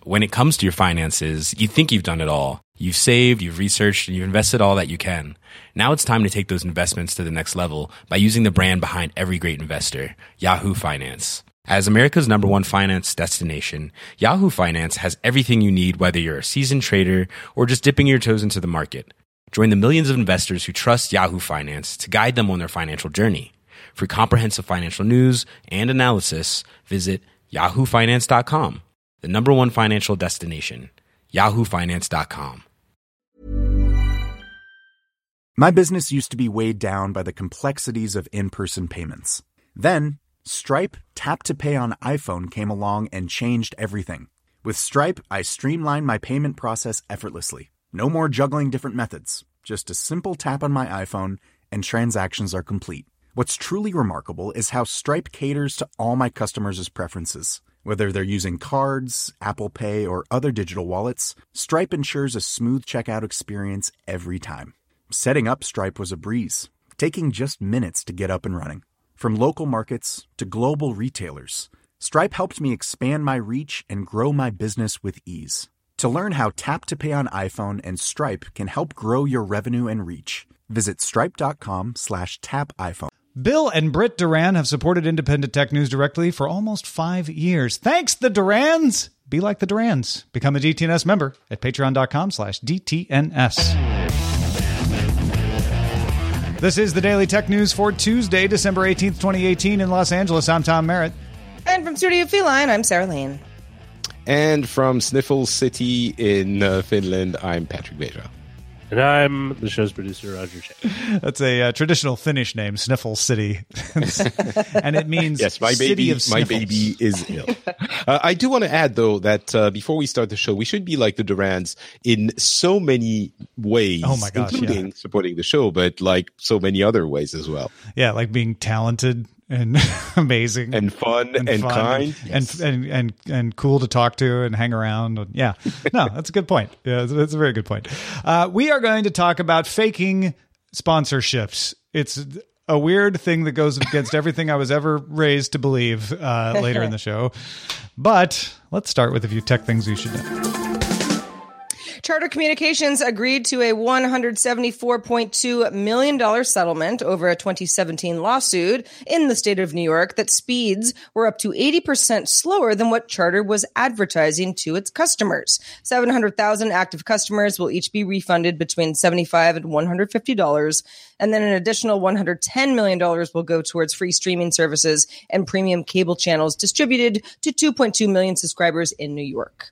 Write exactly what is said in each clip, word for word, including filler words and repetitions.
when it comes to your finances, you think you've done it all. You've saved, you've researched, and you've invested all that you can. Now it's time to take those investments to the next level by using the brand behind every great investor, Yahoo Finance. As America's number one finance destination, Yahoo Finance has everything you need, whether you're a seasoned trader or just dipping your toes into the market. Join the millions of investors who trust Yahoo Finance to guide them on their financial journey. For comprehensive financial news and analysis, visit yahoo finance dot com, the number one financial destination, yahoo finance dot com. My business used to be weighed down by the complexities of in-person payments. Then, Stripe Tap to Pay on iPhone came along and changed everything. With Stripe, I streamlined my payment process effortlessly. No more juggling different methods. Just a simple tap on my iPhone and transactions are complete. What's truly remarkable is how Stripe caters to all my customers' preferences. Whether they're using cards, Apple Pay, or other digital wallets, Stripe ensures a smooth checkout experience every time. Setting up Stripe was a breeze, taking just minutes to get up and running. From local markets to global retailers, Stripe helped me expand my reach and grow my business with ease. To learn how Tap to Pay on iPhone and Stripe can help grow your revenue and reach, visit stripe.com slash tap iPhone. Bill and Britt Duran have supported Independent Tech News directly for almost five years. Thanks, the Durans! Be like the Durans. Become a D T N S member at patreon.com slash DTNS. This is the Daily Tech News for Tuesday, December eighteenth, twenty eighteen in Los Angeles. I'm Tom Merritt. And from Studio Feline, I'm Sarah Lane. And from Sniffle City in uh, Finland, I'm Patrick Beja. And I'm the show's producer, Roger Shea. That's a uh, traditional Finnish name, Sniffle City. And it means yes, my city baby, of my sniffles. baby is ill. uh, I do want to add, though, that uh, before we start the show, we should be like the Durans in so many ways, oh my gosh, including yeah. supporting the show, but like so many other ways as well. Yeah, like being talented and amazing and fun and, and fun kind and, yes. and and and and cool to talk to and hang around. Yeah, no, that's a good point. Yeah, that's, that's a very good point. Uh, we are going to talk about faking sponsorships. It's a weird thing that goes against everything I was ever raised to believe. Uh, later in the show, but let's start with a few tech things you should know. Charter Communications agreed to a one hundred seventy-four point two million dollars settlement over a twenty seventeen lawsuit in the state of New York that speeds were up to eighty percent slower than what Charter was advertising to its customers. seven hundred thousand active customers will each be refunded between seventy-five dollars and one hundred fifty dollars, and then an additional one hundred ten million dollars will go towards free streaming services and premium cable channels distributed to two point two million subscribers in New York.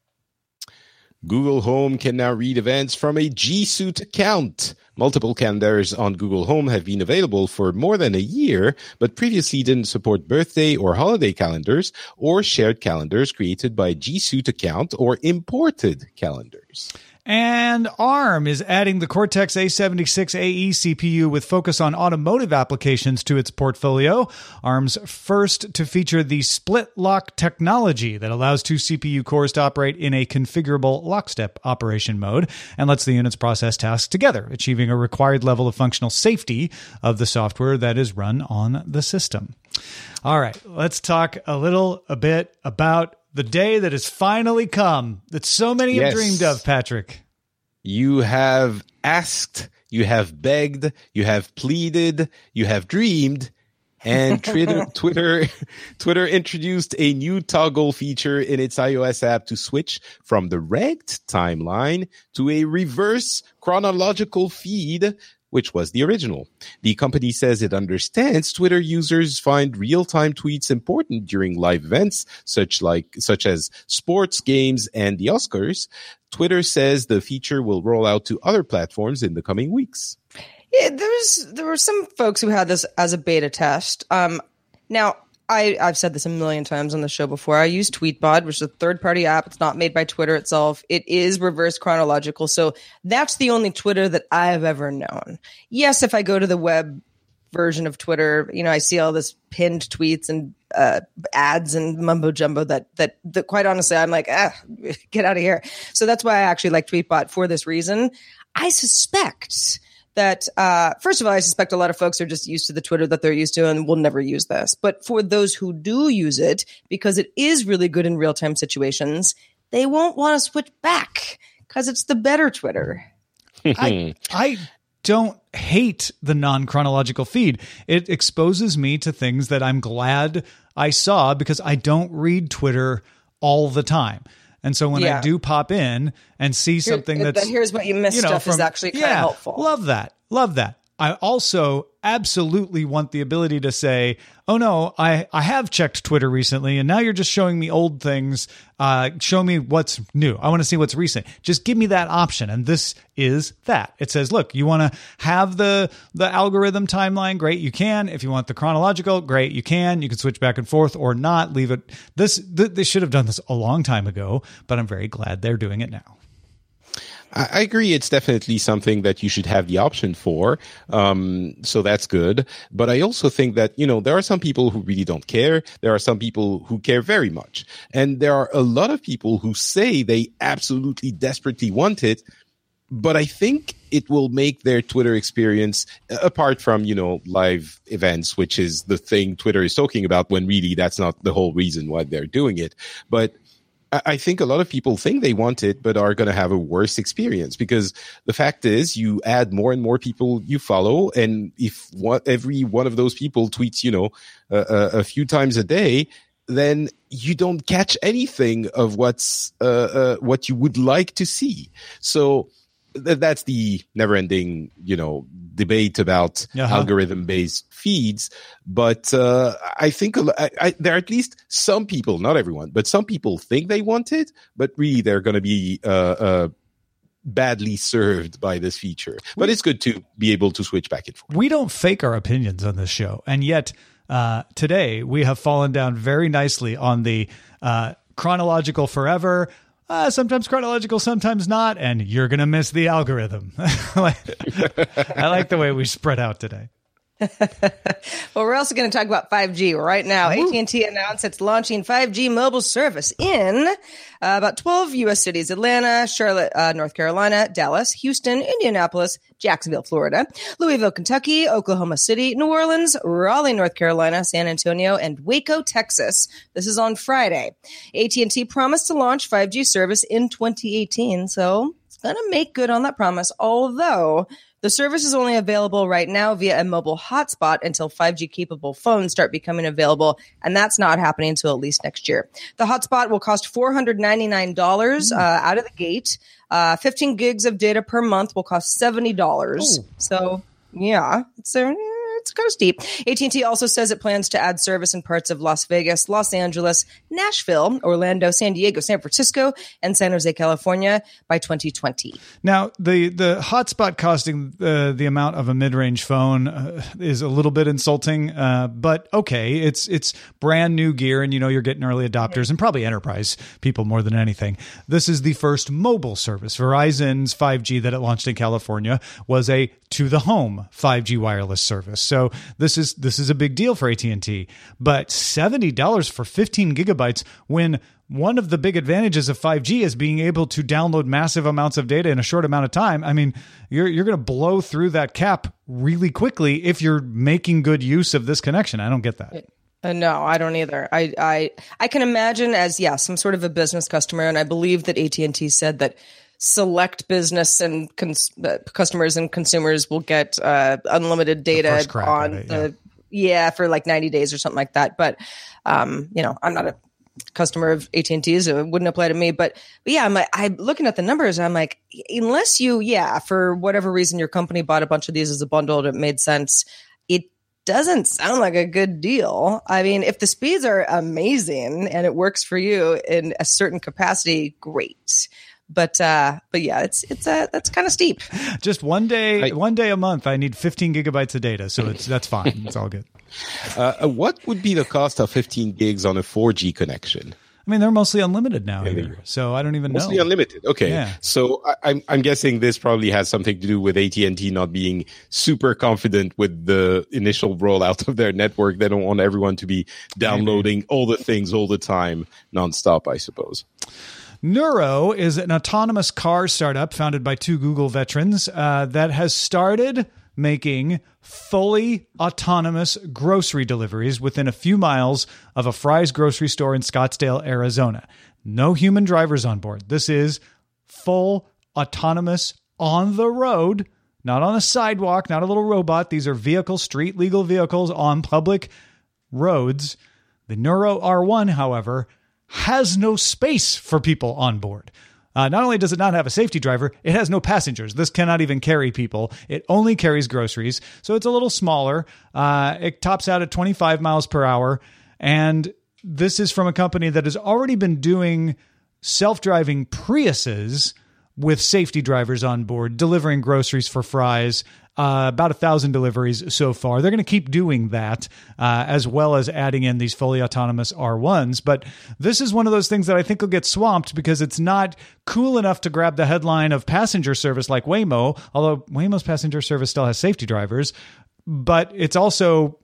Google Home can now read events from a G Suite account. Multiple calendars on Google Home have been available for more than a year, but previously didn't support birthday or holiday calendars or shared calendars created by a G Suite account or imported calendars. And ARM is adding the Cortex A seventy-six A E C P U with focus on automotive applications to its portfolio. ARM's first to feature the split lock technology that allows two C P U cores to operate in a configurable lockstep operation mode and lets the units process tasks together, achieving a required level of functional safety of the software that is run on the system. All right, let's talk a little a bit about the day that has finally come, that so many yes. have dreamed of, Patrick. You have asked, you have begged, you have pleaded, you have dreamed, and Twitter, Twitter, Twitter introduced a new toggle feature in its iOS app to switch from the ranked timeline to a reverse chronological feed, which was the original. The company says it understands Twitter users find real-time tweets important during live events, such like such as sports, games, and the Oscars. Twitter says the feature will roll out to other platforms in the coming weeks. Yeah, there's there were some folks who had this as a beta test. Um, now, I, I've said this a million times on the show before. I use Tweetbot, which is a third-party app. It's not made by Twitter itself. It is reverse chronological. So that's the only Twitter that I've ever known. Yes, if I go to the web version of Twitter, you know, I see all this pinned tweets and uh, ads and mumbo jumbo that, that, that quite honestly, I'm like, ah, get out of here. So that's why I actually like Tweetbot for this reason. I suspect that, uh, first of all, I suspect a lot of folks are just used to the Twitter that they're used to and will never use this. But for those who do use it, because it is really good in real-time situations, they won't want to switch back because it's the better Twitter. I, I don't hate the non-chronological feed. It exposes me to things that I'm glad I saw because I don't read Twitter all the time. And so when yeah. I do pop in and see something Here, that's... here's what you missed, you know, stuff from, is actually kind of yeah, helpful. Love that. Love that. I also absolutely want the ability to say, oh no, I, I have checked Twitter recently and now you're just showing me old things. Uh, show me what's new. I want to see what's recent. Just give me that option. And this is that. It says, look, you want to have the, the algorithm timeline? Great. You can. If you want the chronological, great. You can. You can switch back and forth or not. Leave it. This, th- they should have done this a long time ago, but I'm very glad they're doing it now. I agree. It's definitely something that you should have the option for. Um, so that's good. But I also think that, you know, there are some people who really don't care. There are some people who care very much. And there are a lot of people who say they absolutely desperately want it. But I think it will make their Twitter experience, apart from, you know, live events, which is the thing Twitter is talking about, when really that's not the whole reason why they're doing it. But I think a lot of people think they want it, but are going to have a worse experience, because the fact is you add more and more people you follow. And if one, every one of those people tweets, you know, uh, a few times a day, then you don't catch anything of what's, uh, uh, what you would like to see. So th- that's the never ending, you know, debate about uh-huh. algorithm based feeds. But uh, I think I, I, there are at least some people, not everyone, but some people think they want it, but really they're going to be uh, uh, badly served by this feature. But it's good to be able to switch back and forth. We don't fake our opinions on this show. And yet uh, today we have fallen down very nicely on the uh, chronological forever. Uh, sometimes chronological, sometimes not, and you're going to miss the algorithm. I like the way we spread out today. Well, we're also going to talk about five G right now. Ooh. A T and T announced it's launching five G mobile service in uh, about twelve U S cities: Atlanta, Charlotte, uh, North Carolina, Dallas, Houston, Indianapolis, Jacksonville, Florida, Louisville, Kentucky, Oklahoma City, New Orleans, Raleigh, North Carolina, San Antonio, and Waco, Texas. This is on Friday. A T and T promised to launch five G service in twenty eighteen, so it's going to make good on that promise, although the service is only available right now via a mobile hotspot until five G capable phones start becoming available, and that's not happening until at least next year. The hotspot will cost four hundred ninety-nine dollars uh, out of the gate. Uh, fifteen gigs of data per month will cost seventy dollars. Ooh. So, yeah, it's a, it's kind of steep. A T and T also says it plans to add service in parts of Las Vegas, Los Angeles, Nashville, Orlando, San Diego, San Francisco, and San Jose, California by twenty twenty. Now, the, the hotspot costing uh, the amount of a mid-range phone uh, is a little bit insulting, uh, but okay, it's it's brand new gear, and you know you're getting early adopters and probably enterprise people more than anything. This is the first mobile service. Verizon's five G that it launched in California was a to-the-home five G wireless service. So this is this is a big deal for A T and T. But seventy dollars for fifteen gigabytes when one of the big advantages of five G is being able to download massive amounts of data in a short amount of time. I mean, you're you're going to blow through that cap really quickly if you're making good use of this connection. I don't get that. Uh, no, I don't either. I, I I can imagine as, yeah, some sort of a business customer, and I believe that A T and T said that select business and cons- uh, customers and consumers will get uh, unlimited data on it, the yeah. yeah for like ninety days or something like that. But um, you know, I'm not a customer of A T and T's, so it wouldn't apply to me. But but yeah, I'm like, I'm looking at the numbers. I'm like, unless you, yeah, for whatever reason, your company bought a bunch of these as a bundle and it made sense, it doesn't sound like a good deal. I mean, if the speeds are amazing and it works for you in a certain capacity, great. But uh, but yeah, it's it's uh, that's kind of steep. Just one day, I, one day a month, I need fifteen gigabytes of data, so it's that's fine. It's all good. Uh, what would be the cost of fifteen gigs on a four G connection? I mean, they're mostly unlimited now, here, so I don't even mostly know. Mostly unlimited. Okay, yeah. So I, I'm I'm guessing this probably has something to do with A T and T not being super confident with the initial rollout of their network. They don't want everyone to be downloading Maybe. all the things all the time, nonstop, I suppose. Nuro is an autonomous car startup founded by two Google veterans uh, that has started making fully autonomous grocery deliveries within a few miles of a Fry's grocery store in Scottsdale, Arizona. No human drivers on board. This is full autonomous on the road, not on a sidewalk, not a little robot. These are vehicles, street legal vehicles on public roads. The Nuro R one, however, has no space for people on board. Uh, not only does it not have a safety driver, it has no passengers. This cannot even carry people. It only carries groceries. So it's a little smaller. Uh, it tops out at twenty-five miles per hour. And this is from a company that has already been doing self-driving Priuses with safety drivers on board, delivering groceries for Fry's. Uh, about a thousand deliveries so far. They're going to keep doing that, uh, as well as adding in these fully autonomous R ones. But this is one of those things that I think will get swamped because it's not cool enough to grab the headline of passenger service like Waymo, although Waymo's passenger service still has safety drivers. But it's also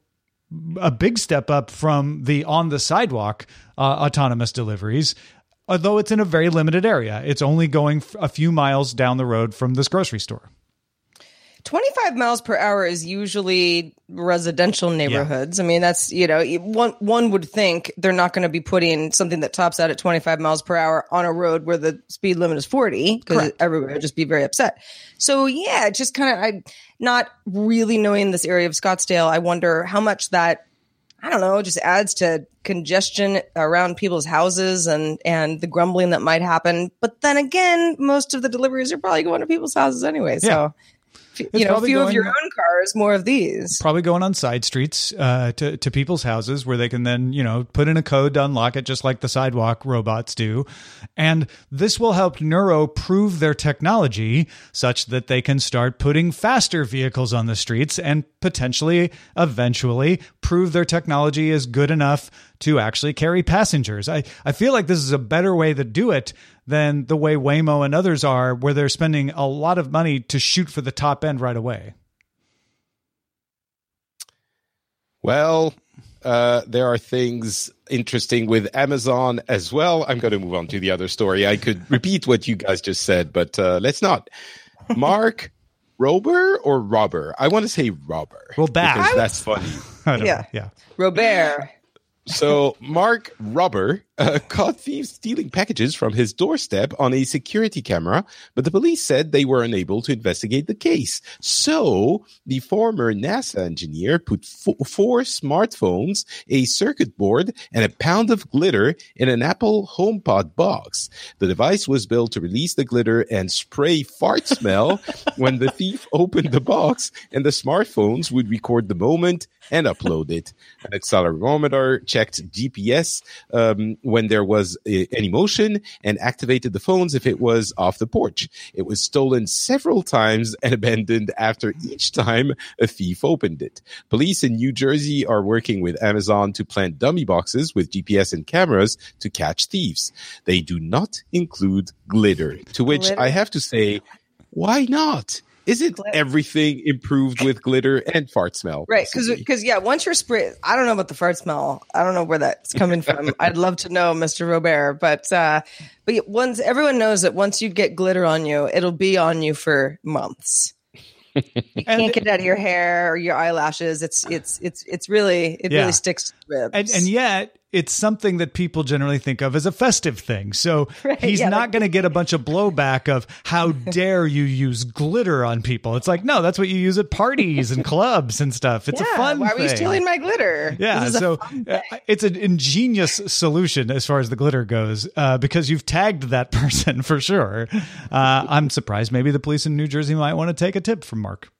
a big step up from the on the sidewalk uh, autonomous deliveries, although it's in a very limited area. It's only going a few miles down the road from this grocery store. twenty-five miles per hour is usually residential neighborhoods. Yeah. I mean, that's, you know, one one would think they're not going to be putting something that tops out at twenty-five miles per hour on a road where the speed limit is forty, because everybody would just be very upset. So, yeah, just kind of, I not really knowing this area of Scottsdale, I wonder how much that, I don't know, just adds to congestion around people's houses and, and the grumbling that might happen. But then again, most of the deliveries are probably going to people's houses anyway. So. Yeah. You know, a few of your own cars, more of these. Probably going on side streets uh, to, to people's houses where they can then, you know, put in a code to unlock it just like the sidewalk robots do. And this will help Nuro prove their technology such that they can start putting faster vehicles on the streets and potentially, eventually, prove their technology is good enough to actually carry passengers. I, I feel like this is a better way to do it than the way Waymo and others are, where they're spending a lot of money to shoot for the top end right away. Well, uh, there are things interesting with Amazon as well. I'm going to move on to the other story. I could repeat what you guys just said, but uh, let's not. Mark Rober or Robber? I want to say Robber. Well, that. Because that's funny. Yeah. yeah. Robert. So Mark Robber uh, caught thieves stealing packages from his doorstep on a security camera, but the police said they were unable to investigate the case. So the former NASA engineer put f- four smartphones, a circuit board, and a pound of glitter in an Apple HomePod box. The device was built to release the glitter and spray fart smell when the thief opened the box, and the smartphones would record the moment and upload it. An accelerometer checked G P S um, when there was a, any motion and activated the phones if it was off the porch. It was stolen several times and abandoned after each time a thief opened it. Police in New Jersey are working with Amazon to plant dummy boxes with G P S and cameras to catch thieves. They do not include glitter, to which glitter? I have to say, why not? Isn't everything improved with glitter and fart smell? Right, because because yeah, once you're spray, I don't know about the fart smell. I don't know where that's coming from. I'd love to know, Mister Robert, but uh, but once everyone knows that once you get glitter on you, it'll be on you for months. You can't get it out of your hair or your eyelashes. It's it's it's it's really it yeah. really sticks to ribs. And, and yet it's something that people generally think of as a festive thing. So right, he's yeah, not like, going to get a bunch of blowback of how dare you use glitter on people. It's like, no, that's what you use at parties and clubs and stuff. It's yeah, a fun why thing. Why are you stealing my glitter? Yeah, so it's an ingenious solution as far as the glitter goes, uh, because you've tagged that person for sure. Uh, I'm surprised maybe the police in New Jersey might want to take a tip from Mark.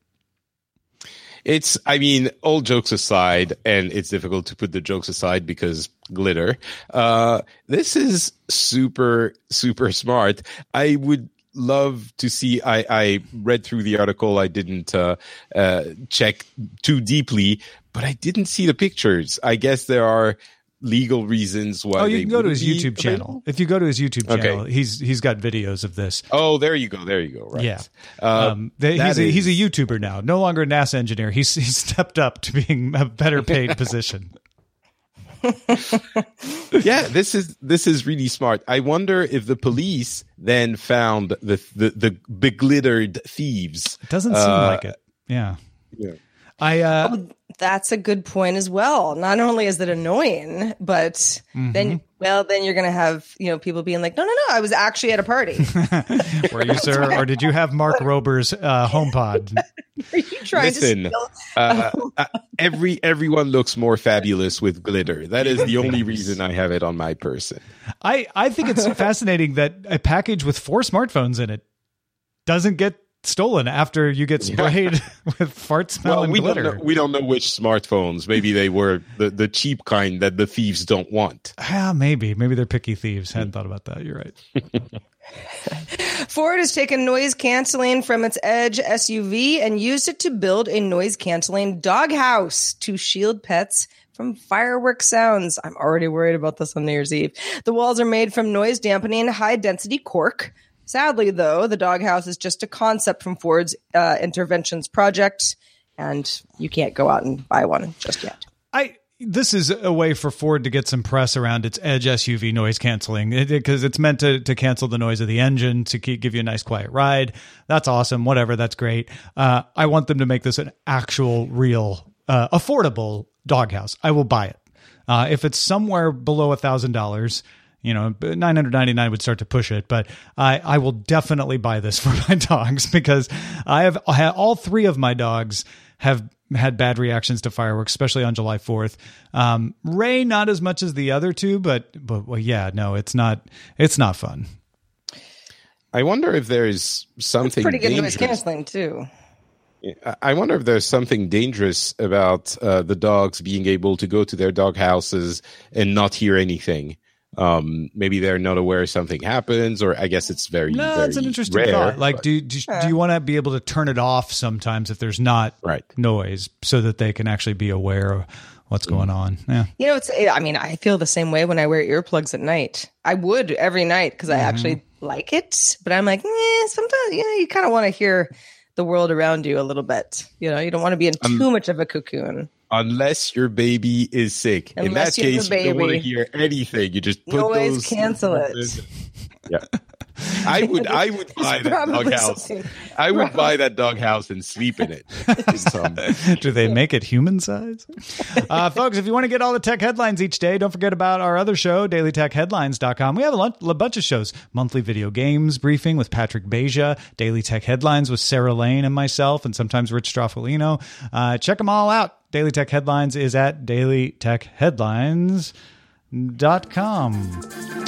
It's, I mean, all jokes aside, and it's difficult to put the jokes aside because glitter. Uh, this is super, super smart. I would love to see, I, I read through the article. I didn't uh, uh, check too deeply, but I didn't see the pictures. I guess there are legal reasons why. Oh, you they can go to his YouTube available? channel. If you go to his YouTube channel, okay. he's he's got videos of this. Oh, there you go. There you go. Right. Yeah. Uh, um, they, he's a, is... he's a YouTuber now. No longer a NASA engineer. He's he's stepped up to being a better paid position. Yeah, this is this is really smart. I wonder if the police then found the the, the beglittered thieves. It doesn't seem uh, like it. Yeah. Yeah. I uh, oh, That's a good point as well. Not only is it annoying, but mm-hmm. then, well, then you're going to have, you know, people being like, no, no, no, I was actually at a party. Were you, sir? Or did you have Mark Rober's uh, HomePod? Are you trying Listen, to steal? uh, uh, every everyone looks more fabulous with glitter. That is the only reason I have it on my person. I, I think it's fascinating that a package with four smartphones in it doesn't get stolen after you get sprayed yeah. with fart smell well, and we glitter. Don't know, we don't know which smartphones. Maybe they were the, the cheap kind that the thieves don't want. Ah, maybe. Maybe they're picky thieves. Hadn't thought about that. You're right. Ford has taken noise canceling from its Edge S U V and used it to build a noise canceling doghouse to shield pets from fireworks sounds. I'm already worried about this on New Year's Eve. The walls are made from noise dampening high density cork. Sadly, though, the doghouse is just a concept from Ford's uh, interventions project, and you can't go out and buy one just yet. I this is a way for Ford to get some press around its Edge S U V noise canceling, because it, it's meant to, to cancel the noise of the engine to keep, give you a nice quiet ride. That's awesome. Whatever. That's great. Uh, I want them to make this an actual, real, uh, affordable doghouse. I will buy it. Uh, if it's somewhere below a thousand dollars, you know, nine hundred ninety-nine would start to push it, but I, I will definitely buy this for my dogs, because I have I have all three of my dogs have had bad reactions to fireworks, especially on July fourth. Um, Ray, not as much as the other two, but, but well, yeah, no, it's not, it's not fun. I wonder if there's something That's pretty good dangerous. Noise canceling too. I wonder if there's something dangerous about uh, the dogs being able to go to their dog houses and not hear anything. Um, maybe they're not aware something happens, or I guess it's very, no, very it's an interesting rare, thought. Like, but, do do, do you want to be able to turn it off sometimes if there's not right. noise, so that they can actually be aware of what's going on? Yeah, you know, it's. I mean, I feel the same way when I wear earplugs at night. I would every night because I mm-hmm. actually like it, but I'm like, eh, sometimes you know, you kind of want to hear the world around you a little bit. You know, you don't want to be in um, too much of a cocoon. Unless your baby is sick. Unless in that case, you don't want to hear anything. You just put noise those cancel it. Yeah. I would I would buy that doghouse. I would buy that doghouse and sleep in it. um, Do they make it human size? Uh, folks, if you want to get all the tech headlines each day, don't forget about our other show, daily tech headlines dot com. We have a, lunch, a bunch of shows. Monthly video games briefing with Patrick Beja, Daily Tech Headlines with Sarah Lane and myself, and sometimes Rich Stroffolino. Uh, check them all out. Daily Tech Headlines is at daily tech headlines dot com.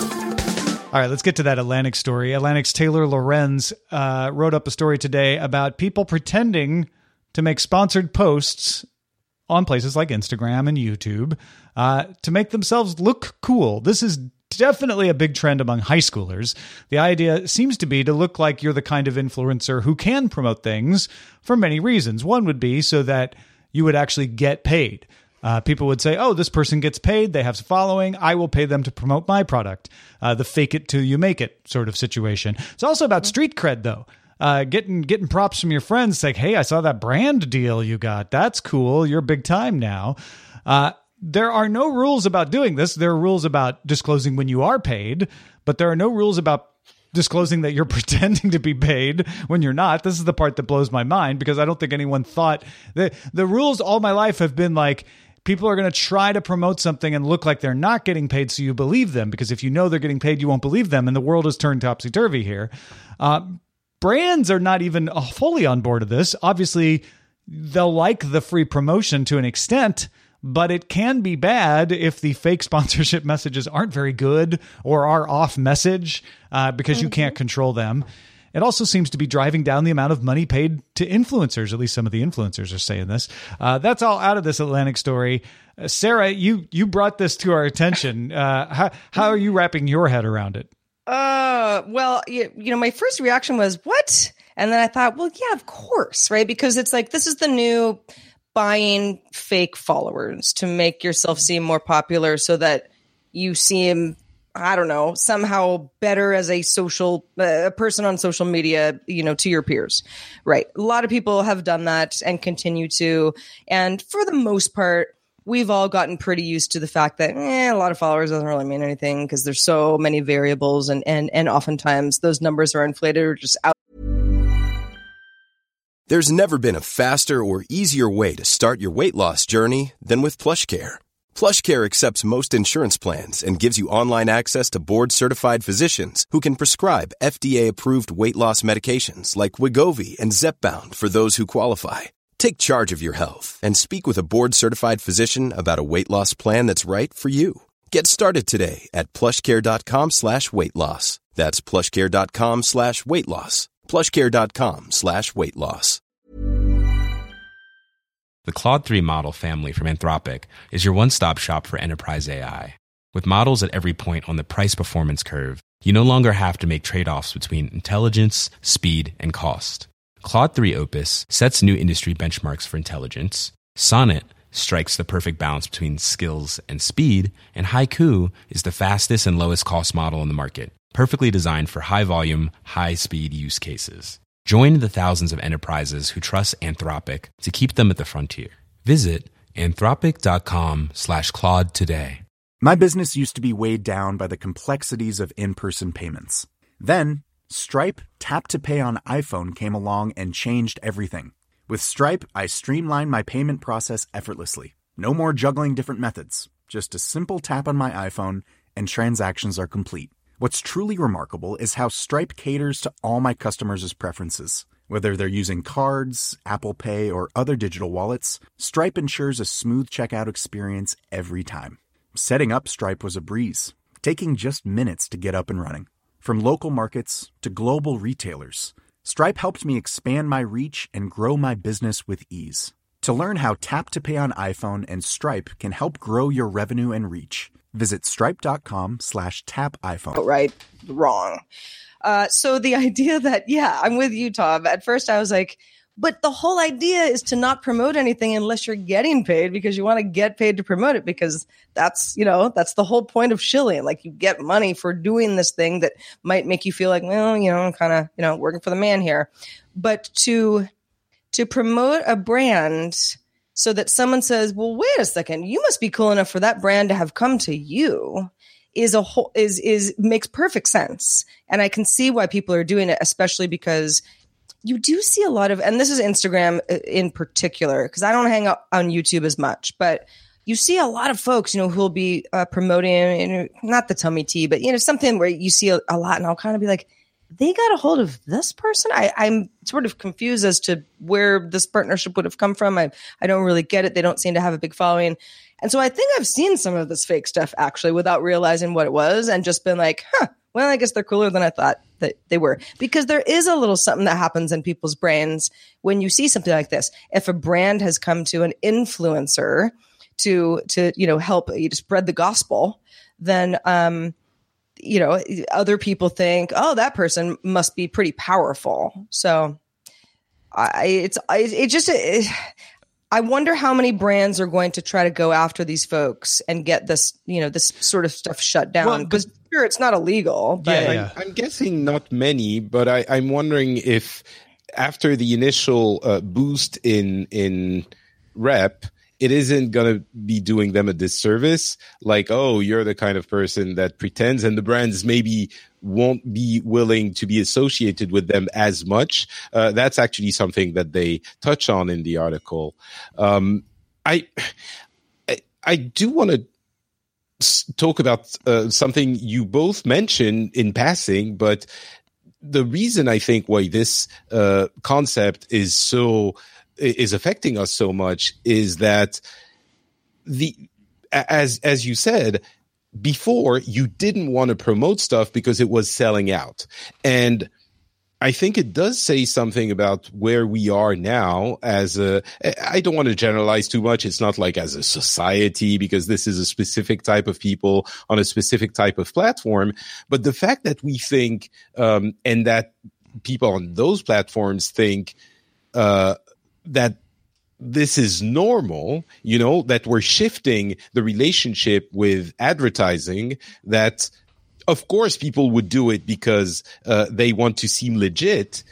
All right, let's get to that Atlantic story. Atlantic's Taylor Lorenz uh, wrote up a story today about people pretending to make sponsored posts on places like Instagram and YouTube uh, to make themselves look cool. This is definitely a big trend among high schoolers. The idea seems to be to look like you're the kind of influencer who can promote things for many reasons. One would be so that you would actually get paid. Uh, people would say, oh, this person gets paid. They have a following. I will pay them to promote my product. Uh, the fake it till you make it sort of situation. It's also about street cred, though. Uh, getting getting props from your friends, like, hey, I saw that brand deal you got. That's cool. You're big time now. Uh, there are no rules about doing this. There are rules about disclosing when you are paid, but there are no rules about disclosing that you're pretending to be paid when you're not. This is the part that blows my mind, because I don't think anyone thought the the rules all my life have been like, people are going to try to promote something and look like they're not getting paid, so you believe them, because if you know they're getting paid, you won't believe them, and the world has turned topsy-turvy here. Uh, brands are not even fully on board of this. Obviously, they'll like the free promotion to an extent, but it can be bad if the fake sponsorship messages aren't very good or are off message uh, because mm-hmm. you can't control them. It also seems to be driving down the amount of money paid to influencers. At least some of the influencers are saying this. Uh, that's all out of this Atlantic story. Uh, Sarah, you you brought this to our attention. Uh, how how are you wrapping your head around it? Uh, well, you, you know, my first reaction was, what? And then I thought, well, yeah, of course, right? Because it's like, this is the new buying fake followers to make yourself seem more popular so that you seem, I don't know, somehow better as a social uh, person on social media, you know, to your peers. Right. A lot of people have done that and continue to. And for the most part, we've all gotten pretty used to the fact that eh, a lot of followers doesn't really mean anything because there's so many variables, and, and, and oftentimes those numbers are inflated or just out. There's never been a faster or easier way to start your weight loss journey than with PlushCare. PlushCare accepts most insurance plans and gives you online access to board-certified physicians who can prescribe F D A-approved weight loss medications like Wegovy and Zepbound for those who qualify. Take charge of your health and speak with a board-certified physician about a weight loss plan that's right for you. Get started today at plushcare.com slash weight loss. That's plushcare.com slash weight loss. plushcare.com slash weight loss. The Claude three model family from Anthropic is your one-stop shop for enterprise A I. With models at every point on the price-performance curve, you no longer have to make trade-offs between intelligence, speed, and cost. Claude three Opus sets new industry benchmarks for intelligence. Sonnet strikes the perfect balance between skills and speed. And Haiku is the fastest and lowest cost model in the market, perfectly designed for high-volume, high-speed use cases. Join the thousands of enterprises who trust Anthropic to keep them at the frontier. Visit anthropic.com slash Claude today. My business used to be weighed down by the complexities of in-person payments. Then, Stripe Tap to Pay on iPhone came along and changed everything. With Stripe, I streamlined my payment process effortlessly. No more juggling different methods. Just a simple tap on my iPhone and transactions are complete. What's truly remarkable is how Stripe caters to all my customers' preferences. Whether they're using cards, Apple Pay, or other digital wallets, Stripe ensures a smooth checkout experience every time. Setting up Stripe was a breeze, taking just minutes to get up and running. From local markets to global retailers, Stripe helped me expand my reach and grow my business with ease. To learn how Tap to Pay on iPhone and Stripe can help grow your revenue and reach, visit stripe.com slash tap iPhone. Right, wrong. Uh, so the idea that, yeah, I'm with you, Tom. At first I was like, but the whole idea is to not promote anything unless you're getting paid, because you want to get paid to promote it, because that's, you know, that's the whole point of shilling. Like, you get money for doing this thing that might make you feel like, well, you know, I'm kind of, you know, working for the man here. But to to promote a brand so that someone says, well, wait a second, you must be cool enough for that brand to have come to you, is a whole is is makes perfect sense. And I can see why people are doing it, especially because you do see a lot of, and this is Instagram in particular, because I don't hang out on YouTube as much, but you see a lot of folks, you know, who'll be uh, promoting, you know, not the tummy tea, but, you know, something where you see a, a lot, and I'll kind of be like, they got a hold of this person? I, I'm sort of confused as to where this partnership would have come from. I, I don't really get it. They don't seem to have a big following. And so I think I've seen some of this fake stuff actually without realizing what it was, and just been like, huh, well, I guess they're cooler than I thought that they were. Because there is a little something that happens in people's brains when you see something like this. If a brand has come to an influencer to, to, you know, help you to spread the gospel, then, um, you know, other people think, oh, that person must be pretty powerful. So I, it's, I, it just, it, I wonder how many brands are going to try to go after these folks and get this, you know, this sort of stuff shut down. Because well, sure, it's not illegal. But yeah, I'm, I'm guessing not many, but I, I'm wondering if after the initial uh, boost in in rep, it isn't going to be doing them a disservice. Like, oh, you're the kind of person that pretends, and the brands maybe won't be willing to be associated with them as much. Uh, that's actually something that they touch on in the article. Um, I, I, I do want to talk about uh, something you both mentioned in passing, but the reason I think why this uh, concept is so is affecting us so much is that the as as you said before, you didn't want to promote stuff because it was selling out. And I think it does say something about where we are now as a, I don't want to generalize too much. It's not like as a society, because this is a specific type of people on a specific type of platform. But the fact that we think, um, and that people on those platforms think, uh, that this is normal, you know, that we're shifting the relationship with advertising, that of course people would do it because uh, they want to seem legit.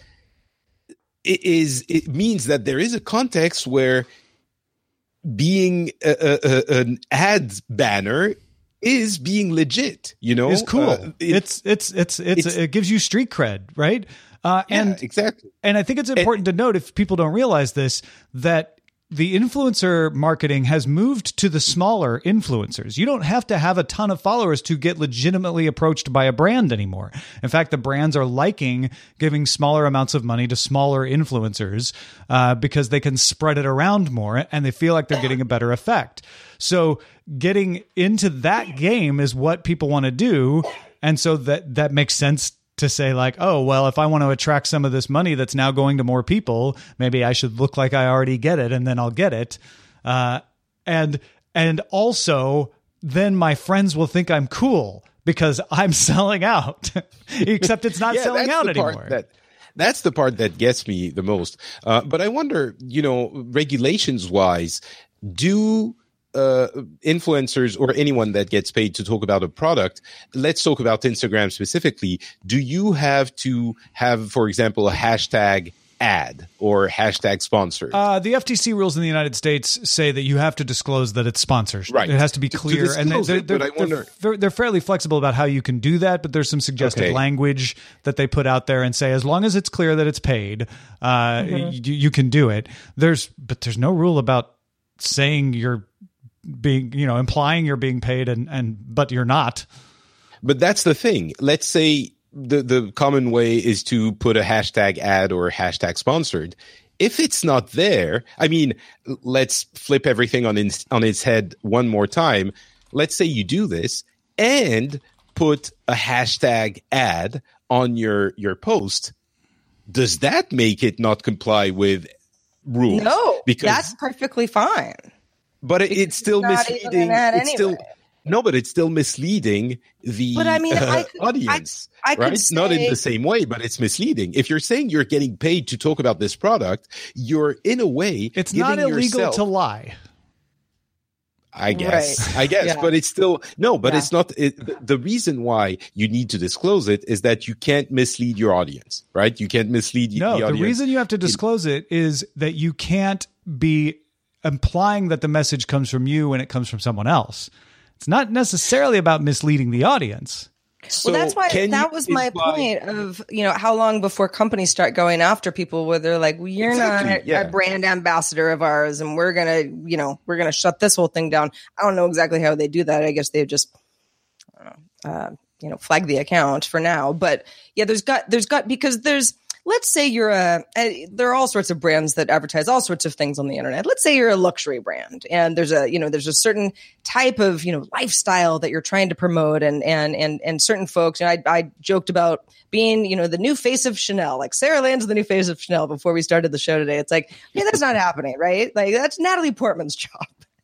It is, it means that there is a context where being a, a, a, an ad banner is being legit, you know? It's cool. Uh, it, it's, it's, it's, it's, it's, it gives you street cred, right? Uh, yeah, and exactly. And I think it's important and, to note, if people don't realize this, that the influencer marketing has moved to the smaller influencers. You don't have to have a ton of followers to get legitimately approached by a brand anymore. In fact, the brands are liking giving smaller amounts of money to smaller influencers uh, because they can spread it around more and they feel like they're getting a better effect. So getting into that game is what people want to do. And so that, that makes sense to say like, oh, well, if I want to attract some of this money that's now going to more people, maybe I should look like I already get it and then I'll get it. Uh, and, and also then my friends will think I'm cool because I'm selling out, except it's not yeah, selling out anymore. That, that's the part that gets me the most. Uh, but I wonder, you know, regulations wise, do uh influencers or anyone that gets paid to talk about a product, let's talk about Instagram specifically, do you have to have, for example, a hashtag ad or hashtag sponsored? Uh, the F T C rules in the United States say that you have to disclose that it's sponsored. Right. It has to be clear. To, to and they're, it, they're, but I they're, wonder... they're, they're fairly flexible about how you can do that, but there's some suggestive okay. language that they put out there and say, as long as it's clear that it's paid, uh, mm-hmm. you, you can do it. There's, but there's no rule about saying you're being, you know, implying you're being paid and, and, but you're not. But that's the thing. Let's say the, the common way is to put a hashtag ad or hashtag sponsored. If it's not there, I mean, let's flip everything on its, on its head one more time. Let's say you do this and put a hashtag ad on your, your post. Does that make it not comply with rules? No, because that's perfectly fine. But it, it's still it's misleading. It's anyway. still no, but it's still misleading the but I mean, uh, I could, audience, I, I right? say, Not in the same way, but it's misleading. If you're saying you're getting paid to talk about this product, you're in a way it's not illegal yourself, to lie. I guess, right. I guess, yeah. but it's still no. But yeah. it's not. It, the reason why you need to disclose it is that you can't mislead your audience, right? You can't mislead no, the audience. The reason you have to disclose it is that you can't be implying that the message comes from you when it comes from someone else. It's not necessarily about misleading the audience. So well, that's why that was my imply- point of, you know, how long before companies start going after people where they're like, well, you're exactly, not yeah. a brand ambassador of ours and we're going to, you know, we're going to shut this whole thing down. I don't know exactly how they do that. I guess they've just, I don't know, uh, you know, flag the account for now. But yeah, there's got, there's got, because there's, let's say you're a, a, there are all sorts of brands that advertise all sorts of things on the internet. Let's say you're a luxury brand and there's a, you know, there's a certain type of, you know, lifestyle that you're trying to promote and, and, and, and certain folks, you know, I, I joked about being, you know, the new face of Chanel, like Sarah Land's the new face of Chanel before we started the show today. It's like, yeah, that's not happening, right? Like that's Natalie Portman's job.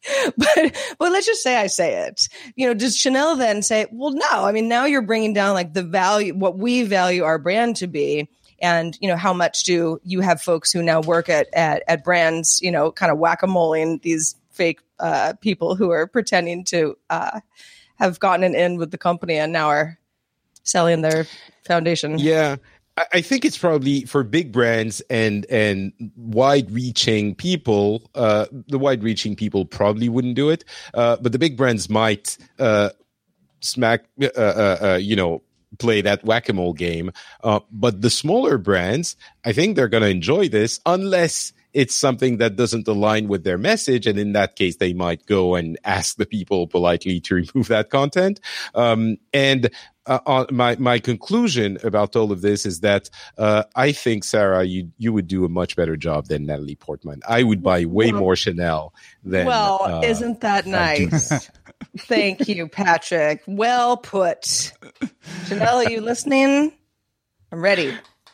But but let's just say I say it. You know, does Chanel then say, well, no, I mean, now you're bringing down like the value, what we value our brand to be. And, you know, how much do you have folks who now work at, at, at brands, you know, kind of whack-a-moling these fake uh, people who are pretending to uh, have gotten an in with the company and now are selling their foundation. Yeah. I think it's probably for big brands and and wide-reaching people. Uh, the wide-reaching people probably wouldn't do it, uh, but the big brands might uh, smack, uh, uh, uh, you know, play that whack-a-mole game. Uh, but the smaller brands, I think they're going to enjoy this unless it's something that doesn't align with their message. And in that case, they might go and ask the people politely to remove that content. Um, and uh, uh, my, my conclusion about all of this is that uh, I think, Sarah, you, you would do a much better job than Natalie Portman. I would buy way well, more Chanel than... Well, uh, isn't that nice? Thank you, Patrick. Well put. Chanel, are you listening? I'm ready.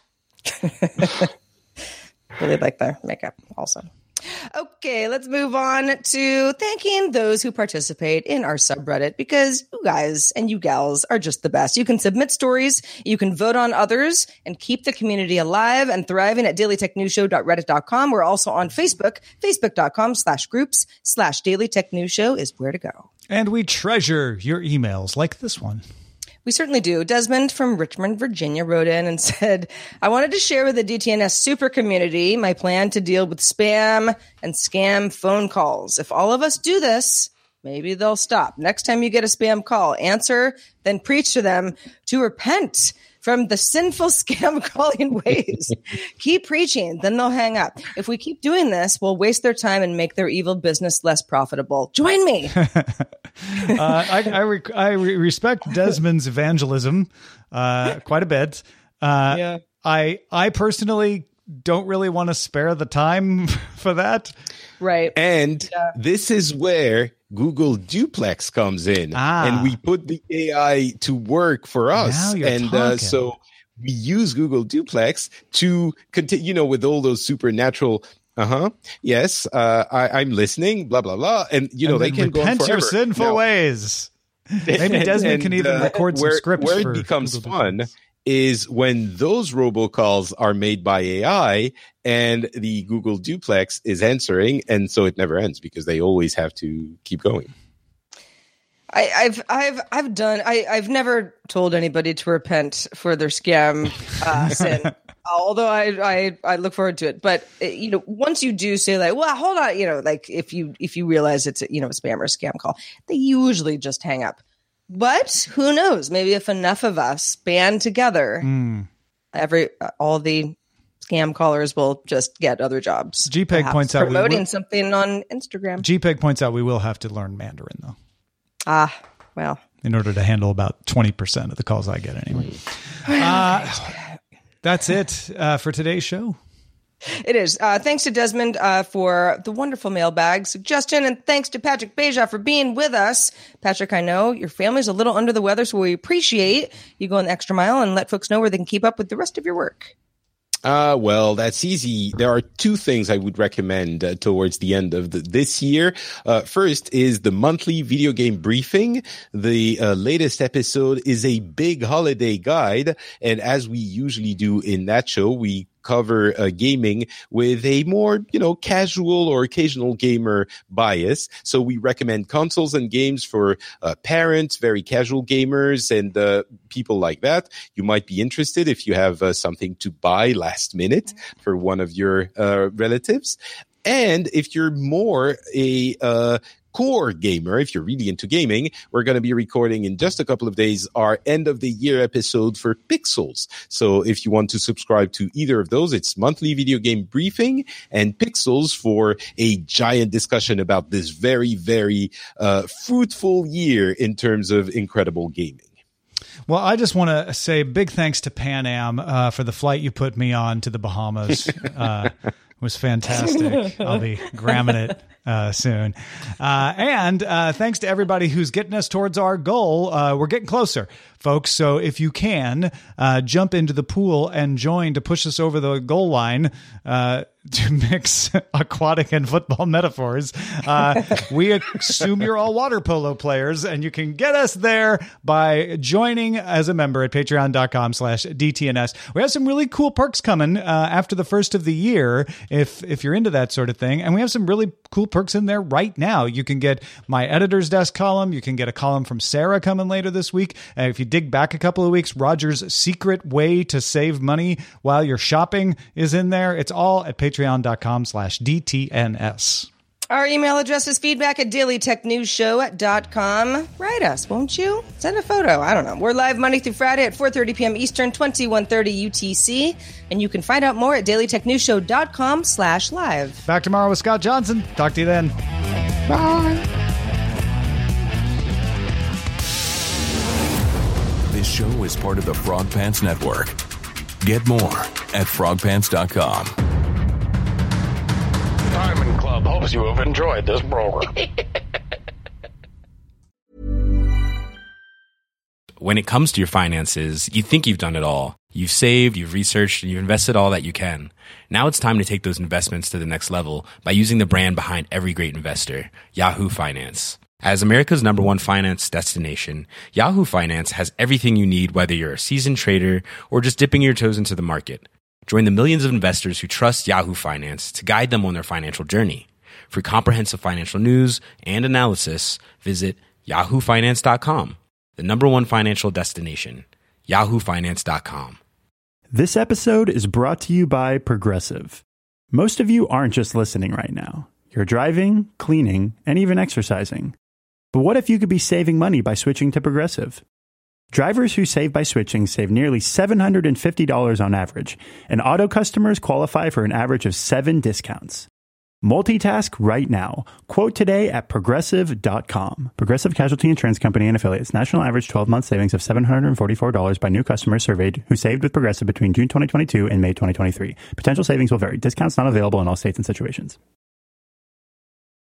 Really like their makeup also. Okay, let's move on to thanking those who participate in our subreddit because you guys and you gals are just the best. You can submit stories, you can vote on others, and keep the community alive and thriving at daily tech news show dot reddit dot com. We're also on Facebook. Facebook.com slash groups slash Daily Tech News Show is where to go. And we treasure your emails like this one. We certainly do. Desmond from Richmond, Virginia wrote in and said, I wanted to share with the D T N S super community my plan to deal with spam and scam phone calls. If all of us do this, maybe they'll stop. Next time you get a spam call, answer, then preach to them to repent from the sinful scam calling ways. Keep preaching, then they'll hang up. If we keep doing this, we'll waste their time and make their evil business less profitable. Join me. uh, I, I, re- I re- respect Desmond's evangelism uh, quite a bit. Uh, Yeah. I I personally don't really want to spare the time for that. Right. And Yeah. this is where Google Duplex comes in, Ah. and we put the A I to work for us. Now you're and uh, talking. so we use Google Duplex to continue, you know, with all those supernatural. Uh huh. Yes, uh, I, I'm listening. Blah blah blah, and you know And they then can go on repent your forever. sinful Now, ways. Maybe Desmond and, can even uh, record some where, scripts Where for it becomes Google fun Duplex. is when those robocalls are made by A I and the Google Duplex is answering, and so it never ends because they always have to keep going. I, I've I've I've done I, I've never told anybody to repent for their scam uh, sin. Although I, I I look forward to it, but uh, you know, once you do say like, well, hold on, you know, like if you if you realize it's a, you know a spam or a scam call, they usually just hang up. But who knows? Maybe if enough of us band together, Mm. every uh, all the scam callers will just get other jobs. JPEG Perhaps points out we promoting will- something on Instagram. JPEG points out we will have to learn Mandarin though, ah, well. in order to handle about twenty percent of the calls I get anyway. Uh, that's it uh, for today's show. It is. Uh, thanks to Desmond uh, for the wonderful mailbag suggestion, and thanks to Patrick Beja for being with us. Patrick, I know your family's a little under the weather, so we appreciate you going the extra mile and let folks know where they can keep up with the rest of your work. Uh, well, that's easy. There are two things I would recommend uh, towards the end of the, this year. Uh, first is the monthly video game briefing. The uh, latest episode is a big holiday guide. And as we usually do in that show, we cover uh, gaming with a more, you know, casual or occasional gamer bias. So we recommend consoles and games for uh, parents, very casual gamers, and uh, people like that. You might be interested if you have uh, something to buy last minute for one of your uh, relatives. And if you're more a uh, core gamer, if you're really into gaming, we're going to be recording in just a couple of days our end of the year episode for Pixels. So if you want to subscribe to either of those, it's monthly video game briefing and Pixels for a giant discussion about this very, very uh, fruitful year in terms of incredible gaming. Well, I just want to say big thanks to Pan Am uh, for the flight you put me on to the Bahamas. Uh, it was fantastic. I'll be gramming it uh, soon. Uh, and uh, thanks to everybody who's getting us towards our goal. Uh, we're getting closer, folks. So if you can, uh, jump into the pool and join to push us over the goal line uh, to mix aquatic and football metaphors. Uh, we assume you're all water polo players, and you can get us there by joining as a member at patreon.com slash DTNS. We have some really cool perks coming uh, after the first of the year, if if you're into that sort of thing. And we have some really cool perks in there right now. You can get my editor's desk column. You can get a column from Sarah coming later this week. And if you dig back a couple of weeks, Roger's secret way to save money while you're shopping is in there. It's all at patreon.com slash DTNS. Our email address is feedback at daily tech news show dot com. Write us, won't you? Send a photo. I don't know. We're live Monday through Friday at four thirty p.m. Eastern, twenty-one thirty U T C. And you can find out more at daily tech news show dot com slash live. Back tomorrow with Scott Johnson. Talk to you then. Bye. This show is part of the Frog Pants Network. Get more at frog pants dot com. Diamond Club hopes you have enjoyed this program. When it comes to your finances, you think you've done it all. You've saved, you've researched, and you've invested all that you can. Now it's time to take those investments to the next level by using the brand behind every great investor, Yahoo Finance. As America's number one finance destination, Yahoo Finance has everything you need, whether you're a seasoned trader or just dipping your toes into the market. Join the millions of investors who trust Yahoo Finance to guide them on their financial journey. For comprehensive financial news and analysis, visit yahoo finance dot com, the number one financial destination, yahoo finance dot com. This episode is brought to you by Progressive. Most of you aren't just listening right now. You're driving, cleaning, and even exercising. But what if you could be saving money by switching to Progressive? Drivers who save by switching save nearly seven hundred fifty dollars on average, and auto customers qualify for an average of seven discounts. Multitask right now. Quote today at progressive dot com. Progressive Casualty Insurance Company and Affiliates. National average twelve-month savings of seven hundred forty-four dollars by new customers surveyed who saved with Progressive between June twenty twenty-two and May twenty twenty-three. Potential savings will vary. Discounts not available in all states and situations.